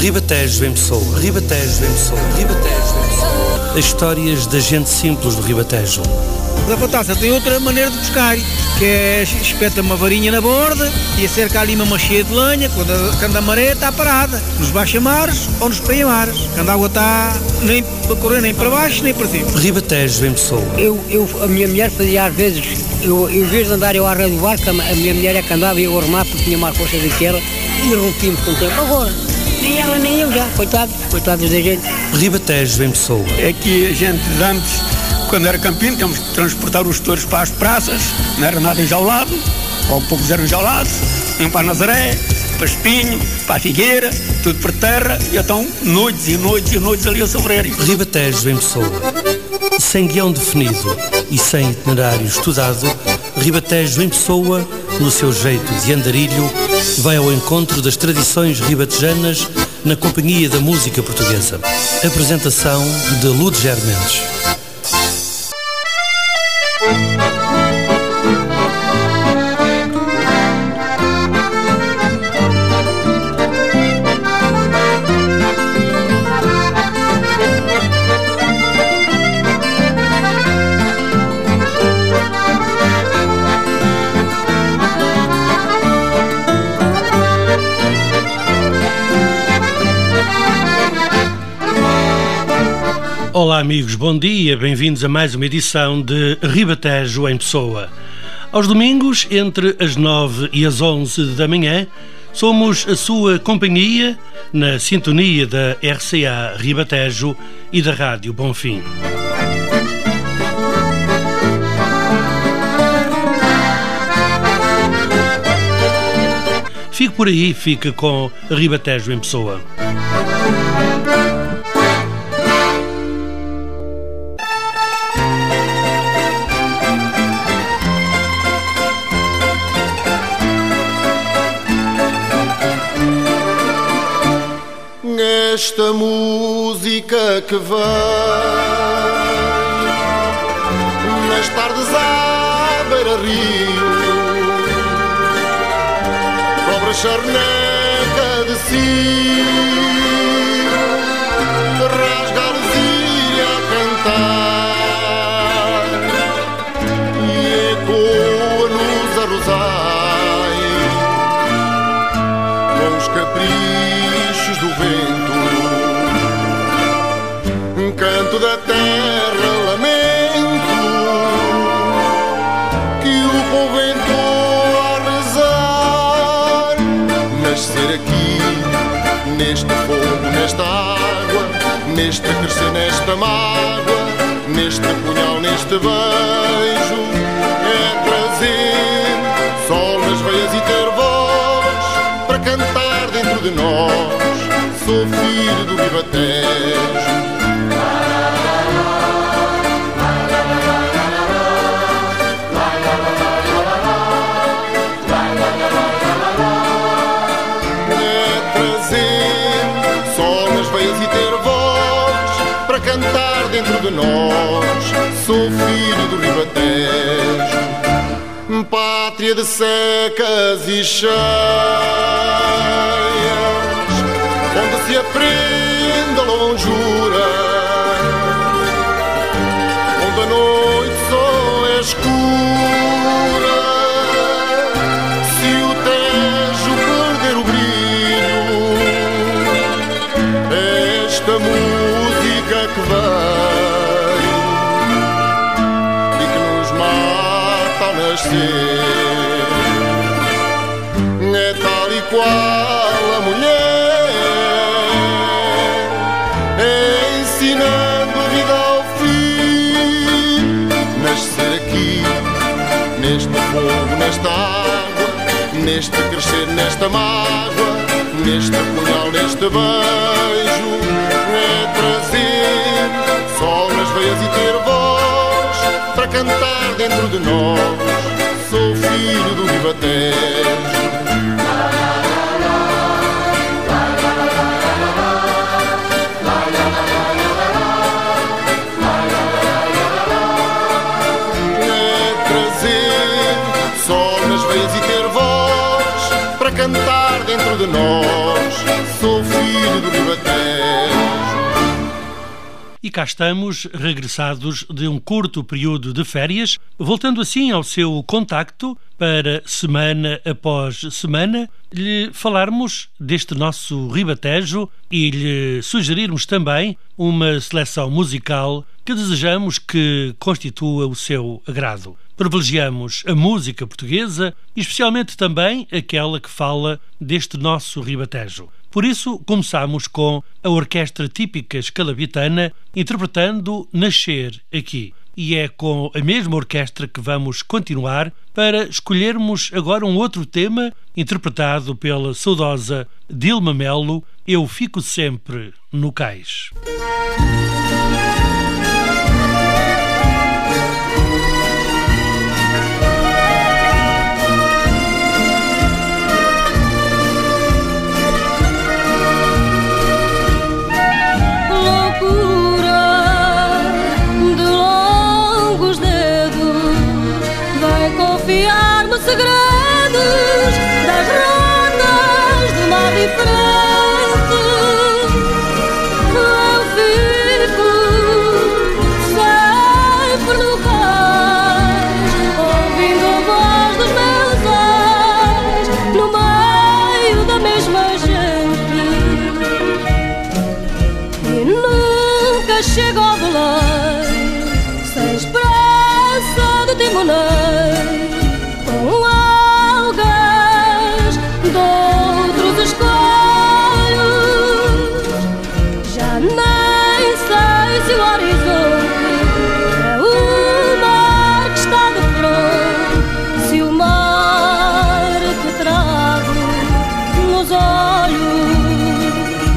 Ribatejo em Pessoa, Ribatejo em Pessoa, Ribatejo em Pessoa. As histórias da gente simples do Ribatejo. A batata tem outra maneira de pescar, que é espeta uma varinha na borda e acerca ali uma cheia de lenha, quando a maré está parada, nos baixamares ou nos peia-mares, quando a água está nem para correr nem para baixo nem para cima. Ribatejo em Pessoa. A minha mulher fazia às vezes, em vez de andar eu à rede do barco, a minha mulher é que andava e eu a remar porque tinha mais força do que ela e rompimos com o tempo. Agora, nem ela nem eu já, coitados da gente. Ribatejo em Pessoa. É que a gente antes, quando era campino, temos que transportar os touros para as praças, não era nada enjaulado, ou poucos eram enjaulados, iam para a Nazaré, para Espinho, para a Figueira, tudo por terra, e então noites e noites e noites ali a sofrer. Ribatejo em Pessoa. Sem guião definido e sem itinerário estudado, Ribatejo em Pessoa, no seu jeito de andarilho, vai ao encontro das tradições ribatejanas na companhia da música portuguesa. Apresentação de Ludger Mendes. Olá amigos, bom dia, bem-vindos a mais uma edição de Ribatejo em Pessoa. Aos domingos, entre as 9 e as 11 da manhã, somos a sua companhia na sintonia da RCA Ribatejo e da Rádio Bonfim. Fique por aí, fique com Ribatejo em Pessoa. Esta música que vem nas tardes à beira-rio, cobra charneca de cio, rasga a luzia a cantar e ecoa-nos arrozais com os caprichos do vento. Canto da terra, lamento que o povo entrou a rezar. Nascer aqui, neste fogo, nesta água, neste crescer, nesta mágoa, neste punhal, neste beijo, é trazer sol nas veias e ter voz para cantar dentro de nós. Sou filho do Ribatejo. Cantar dentro de nós, sou filho do Ribatejo, pátria de secas e cheias, onde se aprende a longura, onde a noite só é escura. Se o Tejo perder o brilho, esta música que veio e que nos mata ao nascer é tal e qual a mulher, é ensinando a vida ao fim. Nascer aqui, neste fogo, nesta água, neste crescer, nesta mágoa, neste punhal, neste beijo, é trazer sol nas veias e ter voz para cantar dentro de nós. Sou filho do Ribatejo. É trazer sol nas veias e ter voz para cantar dentro de nós. Sou filho do Ribatejo. E cá estamos, regressados de um curto período de férias, voltando assim ao seu contacto para, semana após semana, lhe falarmos deste nosso Ribatejo e lhe sugerirmos também uma seleção musical que desejamos que constitua o seu agrado. Privilegiamos a música portuguesa e especialmente também aquela que fala deste nosso Ribatejo. Por isso, começamos com a Orquestra Típica Escalabitana interpretando Nascer Aqui. E é com a mesma orquestra que vamos continuar para escolhermos agora um outro tema interpretado pela saudosa Dilma Melo, Eu Fico Sempre no Cais. Confiar-me segredos das rotas do mar diferente. Eu fico sempre no cais, ouvindo a voz dos meus ais, no meio da mesma gente. E nunca chego ao Belém sem esperança de timoneiro, com algas de outros escolhos. Já nem sei se o horizonte é o mar que está de frente, se o mar que trago nos olhos.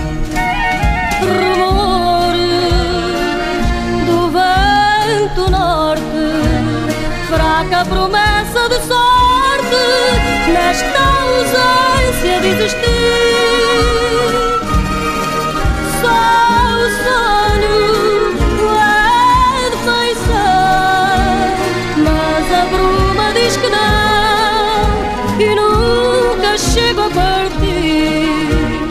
Rumores do vento norte, fraca promessa de sorte nesta ausência de existir. Só o sonho é de feição, mas a bruma diz que não e nunca chego a partir.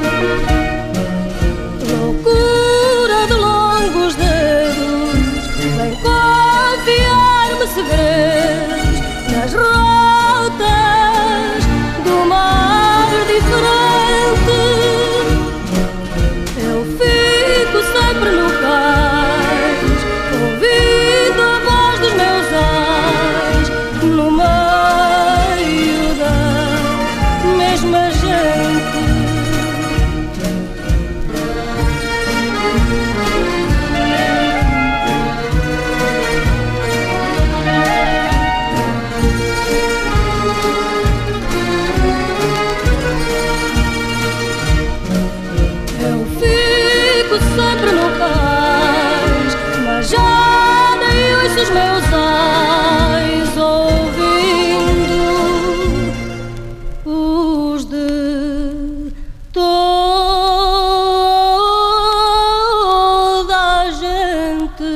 Loucura de longos dedos vem confiar-me segredos nas rotas do mar diferente. Eu fico sempre no cais, ouvindo a voz dos meus ais, no meio da mesma gente. Sempre no cais, mas já nem ouço os meus ais, ouvindo os de toda a gente.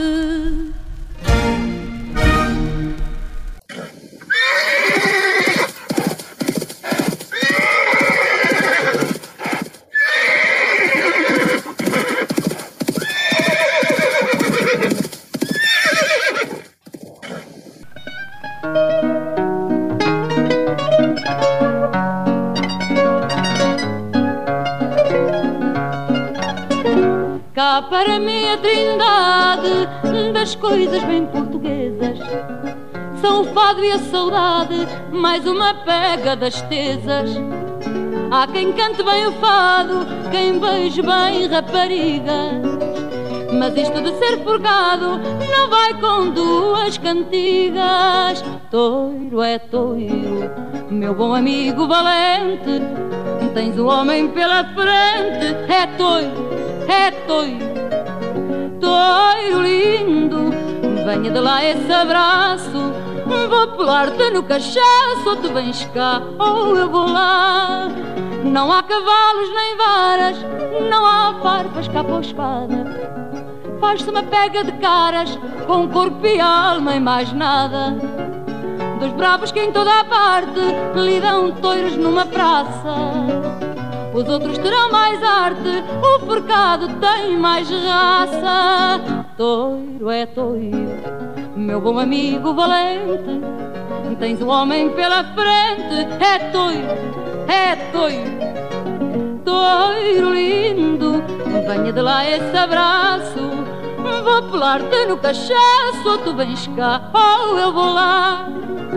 Cá para mim a trindade das coisas bem portuguesas são o fado e a saudade, mais uma pega das tesas. Há quem cante bem o fado, quem beije bem raparigas, mas isto de ser forgado não vai com duas cantigas. Toiro é toiro, meu bom amigo valente, tens o homem pela frente. É toiro, é toiro, toiro lindo, venha de lá esse abraço. Vou pular-te no cachaço, ou tu vens cá, ou eu vou lá. Não há cavalos nem varas, não há farpas, capa ou espada. Faz-se uma pega de caras, com corpo e alma e mais nada. dos bravos que em toda a parte lhe dão touros numa praça. Os outros terão mais arte, o forcado tem mais raça. Toiro é toiro, meu bom amigo valente, tens um homem pela frente. É toiro, é toiro, toiro lindo, venha de lá esse abraço. Vou pular-te no cachaço, ou tu vens cá, ou eu vou lá.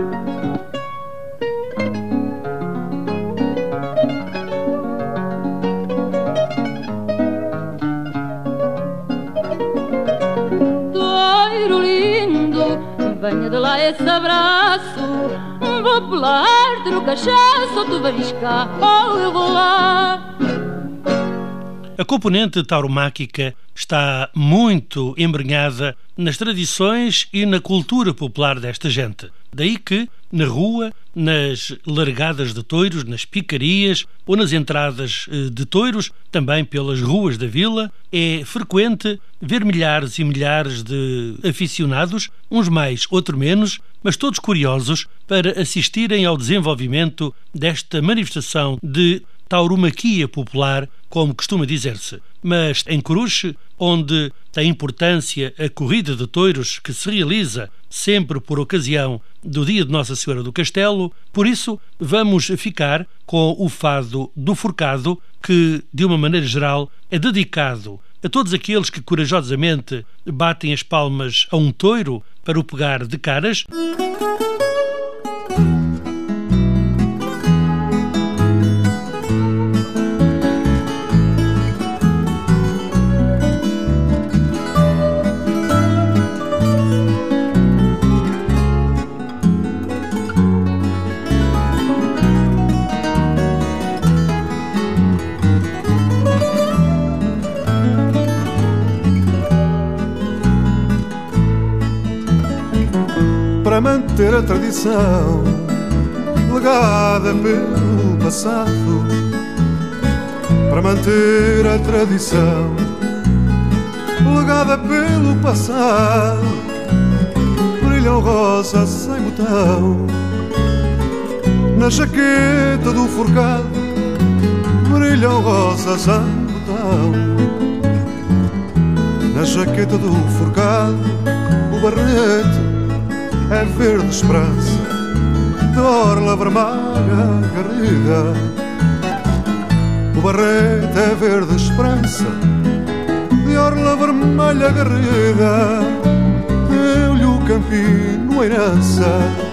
Toiro lindo, venha de lá esse abraço. Vou pular-te no cachaço, ou tu vens cá, ou eu vou lá. A componente tauromáquica está muito embrenhada nas tradições e na cultura popular desta gente. Daí que, na rua, nas largadas de touros, nas picarias ou nas entradas de touros, também pelas ruas da vila, é frequente ver milhares e milhares de aficionados, uns mais, outros menos, mas todos curiosos para assistirem ao desenvolvimento desta manifestação de tauromaquia popular, como costuma dizer-se. Mas em Coruche, onde tem importância a corrida de touros que se realiza sempre por ocasião do dia de Nossa Senhora do Castelo, por isso vamos ficar com o fado do forcado, que, de uma maneira geral, é dedicado a todos aqueles que corajosamente batem as palmas a um touro para o pegar de caras. Para manter a tradição legada pelo passado, para manter a tradição legada pelo passado, brilham rosas sem botão na jaqueta do forcado, brilham rosas sem botão na jaqueta do forcado. O barrete é verde esperança, de orla vermelha garrida. O barrete é verde esperança, de orla vermelha garrida. Deu-lhe o campino a herança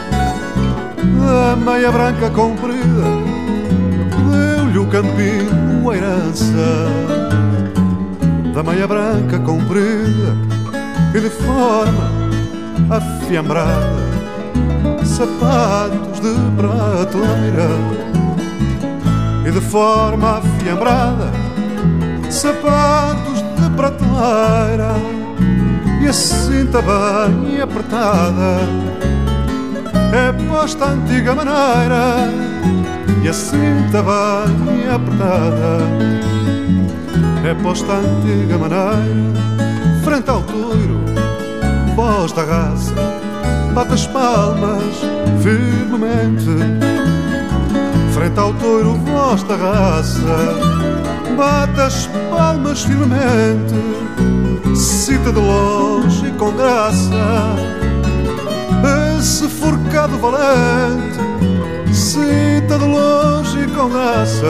da meia branca comprida. Deu-lhe o campino a herança da meia branca comprida. E de forma afiambrada, sapatos de prateleira. E de forma afiambrada, sapatos de prateleira. E a cinta bem apertada é posta à antiga maneira. E a cinta bem apertada é posta à antiga maneira. Frente ao toiro, voz da raça, bate as palmas firmemente. Frente ao toiro, voz da raça, bate as palmas firmemente. Cita de longe e com graça esse forcado valente. Cita de longe e com graça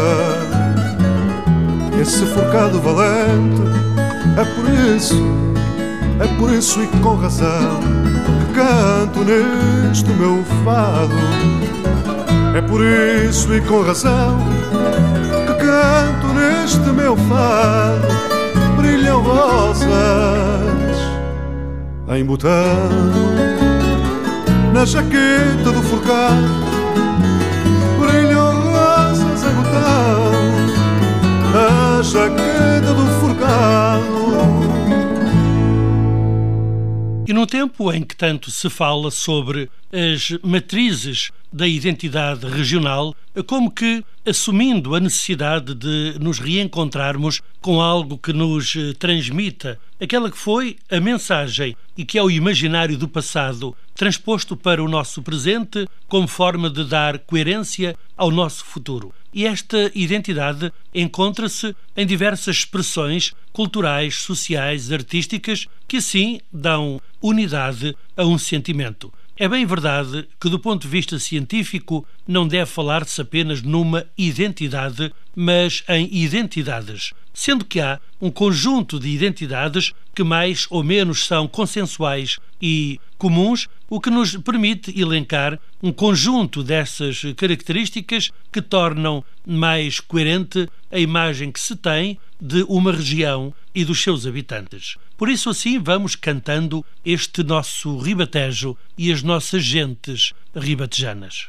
esse forcado valente. É por isso e com razão que canto neste meu fado. É por isso e com razão que canto neste meu fado. Brilham rosas em botão na jaqueta do forcado. Brilham rosas em botão na jaqueta do forcado. E num tempo em que tanto se fala sobre as matrizes da identidade regional, como que assumindo a necessidade de nos reencontrarmos com algo que nos transmita aquela que foi a mensagem e que é o imaginário do passado transposto para o nosso presente como forma de dar coerência ao nosso futuro. E esta identidade encontra-se em diversas expressões culturais, sociais, artísticas, que assim dão unidade a um sentimento. É bem verdade que, do ponto de vista científico, não deve falar-se apenas numa identidade, mas em identidades, sendo que há um conjunto de identidades que mais ou menos são consensuais e comuns, o que nos permite elencar um conjunto dessas características que tornam mais coerente a imagem que se tem de uma região e dos seus habitantes. Por isso assim vamos cantando este nosso ribatejo e as nossas gentes ribatejanas.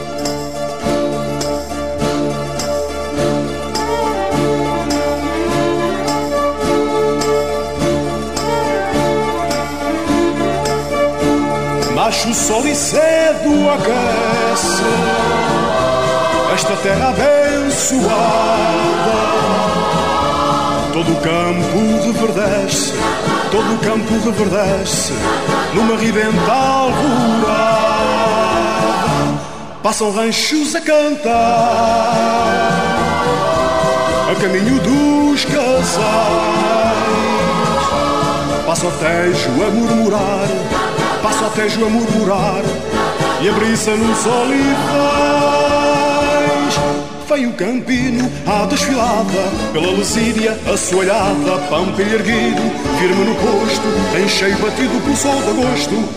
Nasce o sol e cedo aquece esta terra abençoada. Todo o campo reverdece, todo o campo reverdece numa ribenta alvorada. Passam ranchos a cantar a caminho dos casais. Passa o Tejo a murmurar, passa o Tejo a murmurar e a brisa nos olivais. Vem o campino à desfilada, pela Lesíria assoalhada, pampilho erguido, firme no posto, em cheio batido pelo sol de agosto.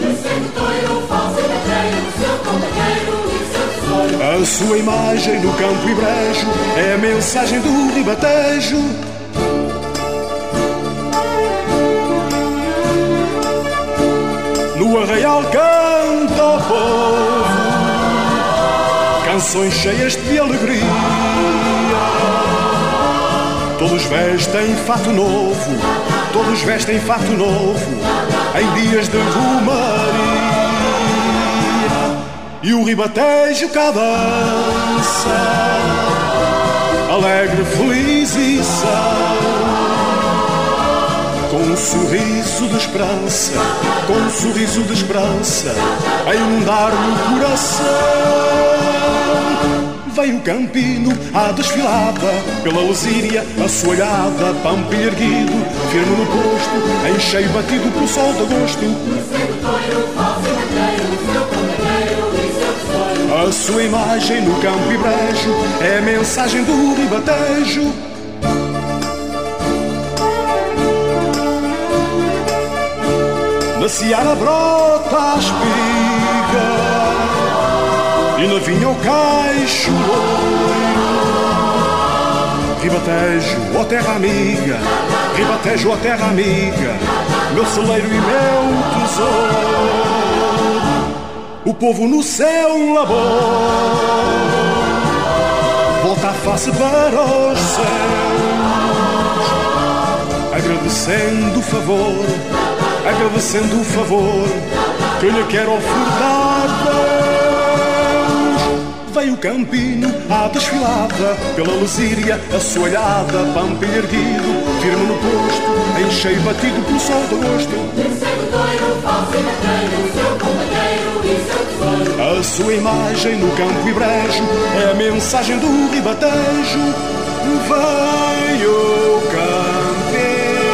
A sua imagem no campo e brejo é a mensagem do ribatejo. No arraial canta o povo canções cheias de alegria. Todos vestem fato novo, todos vestem fato novo em dias de romaria. E o ribatejo cá dança, alegre, feliz e são, com um sorriso de esperança, com um sorriso de esperança a inundar-lhe o coração. Vem o campino à desfilada, pela Lesíria assoalhada, pampilho erguido, firme no posto, em cheio batido pelo sol de agosto. A sua imagem no campo e brejo é a mensagem do ribatejo. Na seara brota a espiga e na vinha o caixo loiro. Ribatejo, ó terra amiga, ribatejo, ó terra amiga, meu celeiro e meu tesouro. O povo no céu labor volta a face para os céus, agradecendo o favor, agradecendo o favor que lhe quero ofertar. Vem o campino à desfilada, pela Lesíria assoalhada, pampilho erguido, firme no posto, em cheio batido pelo sol de agosto. A sua imagem no campo e brejo é a mensagem do ribatejo. Vem o campino.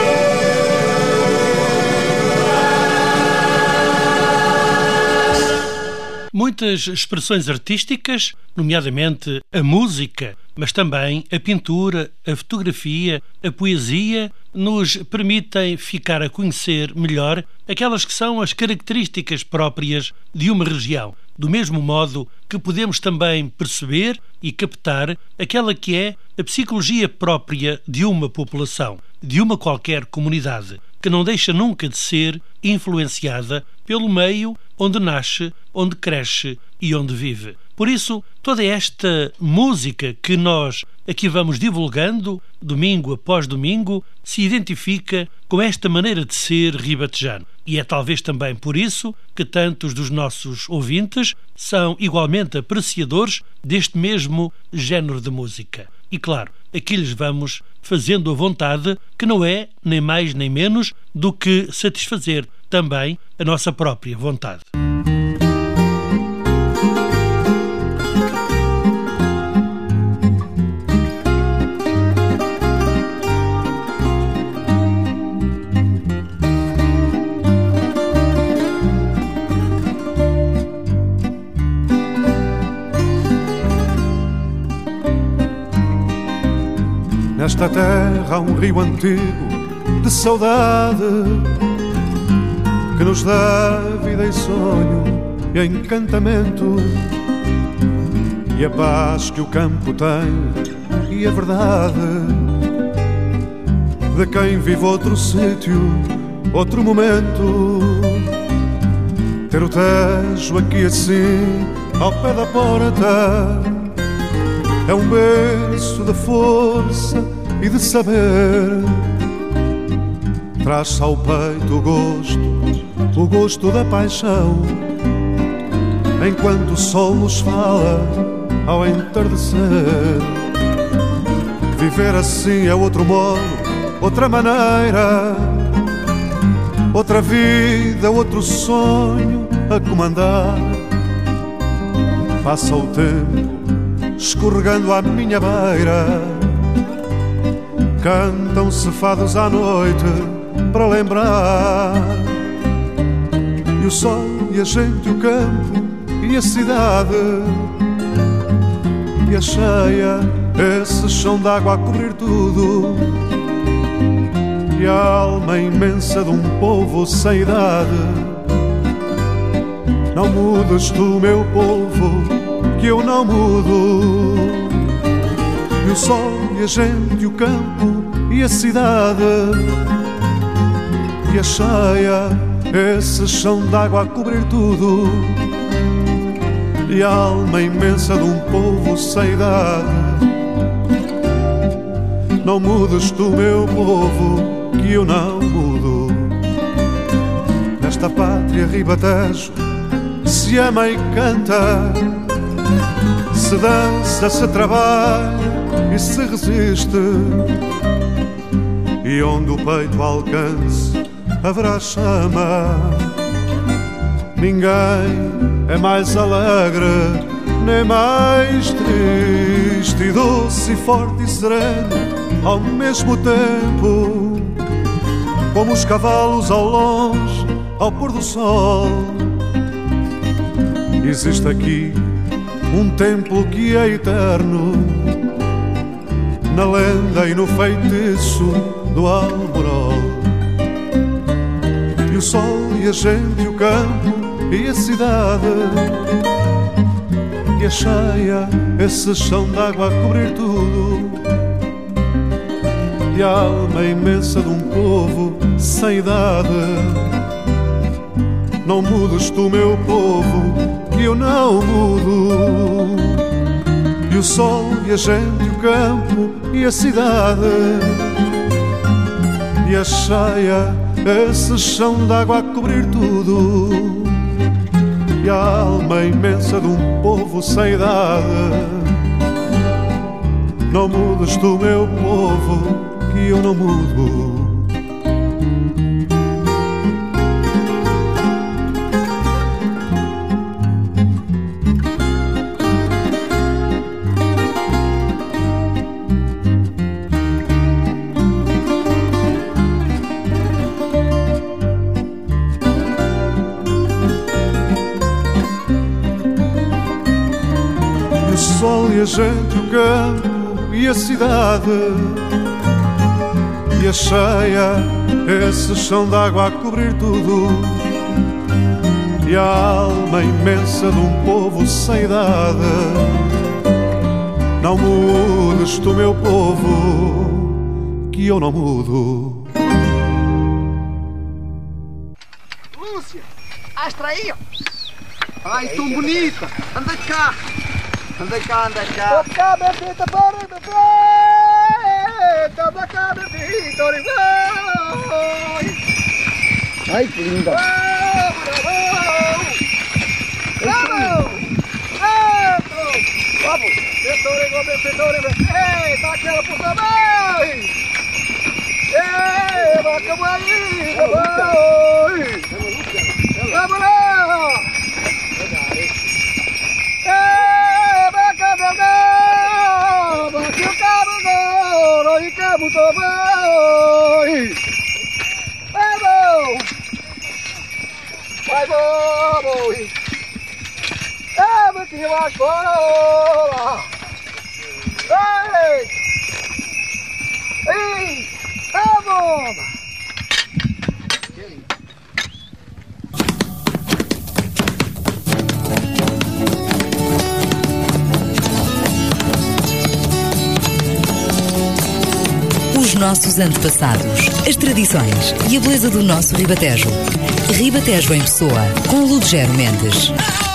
Muitas expressões artísticas, nomeadamente a música, mas também a pintura, a fotografia, a poesia, nos permitem ficar a conhecer melhor aquelas que são as características próprias de uma região, do mesmo modo que podemos também perceber e captar aquela que é a psicologia própria de uma população, de uma qualquer comunidade, que não deixa nunca de ser influenciada pelo meio onde nasce, onde cresce e onde vive. Por isso, toda esta música que nós aqui vamos divulgando, domingo após domingo, se identifica com esta maneira de ser ribatejano. E é talvez também por isso que tantos dos nossos ouvintes são igualmente apreciadores deste mesmo género de música. E claro, aqui lhes vamos fazendo a vontade, que não é nem mais nem menos do que satisfazer também a nossa própria vontade. Nesta terra há um rio antigo de saudade que nos dá vida e sonho e encantamento, e a paz que o campo tem e a verdade de quem vive outro sítio, outro momento. Ter o Tejo aqui assim ao pé da porta é um berço de força e de saber. Traz-se ao peito o gosto da paixão, enquanto o sol nos fala ao entardecer. Viver assim é outro modo, outra maneira, outra vida, outro sonho a comandar. Passa o tempo escorregando à minha beira, cantam-se fados à noite para lembrar. E o sol e a gente, o campo e a cidade, e a cheia, esse chão d'água a cobrir tudo, e a alma imensa de um povo sem idade. Não mudes tu, meu povo, que eu não mudo. E o sol e a gente, o campo e a cidade, e a cheia, esse chão d'água a cobrir tudo, e a alma imensa de um povo sem idade. Não mudes tu, meu povo, que eu não mudo. Nesta pátria ribatejo se ama e canta, se dança, se trabalha e se resiste, e onde o peito alcance haverá chama. Ninguém é mais alegre nem mais triste, e doce e forte e sereno ao mesmo tempo, como os cavalos ao longe, ao pôr do sol. Existe aqui um templo que é eterno, na lenda e no feitiço do Alborol. E o sol e a gente, e o campo e a cidade, e a cheia, esse chão d'água a cobrir tudo, e a alma imensa de um povo sem idade. Não mudes tu, meu povo, que eu não mudo. E o sol e a gente, e o campo e a cidade, e a cheia, esse chão d'água a cobrir tudo, e a alma imensa de um povo sem idade. Não mudes tu, meu povo, que eu não mudo. O sol e a gente, o campo e a cidade, e a cheia, esse chão d'água a cobrir tudo, e a alma imensa de um povo sem idade. Não mudes tu, meu povo, que eu não mudo. Lúcia, astra aí, ó. Ai, tão bonita. Anda cá. Anda cá, anda cá. Anda cá, bebida, bora, bebida. Anda cá, bebida, Ai, que linda! Vamos! Vamos! Ei, tá aquela por também! Ei, vamos aí! Vamos lá! Ei, vaca verdade! Bate o cabo agora e cabo também! Vai bom! Vai bom! É, Banquinho, vai fora! Ei! Ei! É, bomba! Os nossos antepassados, as tradições e a beleza do nosso Ribatejo. Ribatejo em Pessoa, com Ludgero Mendes.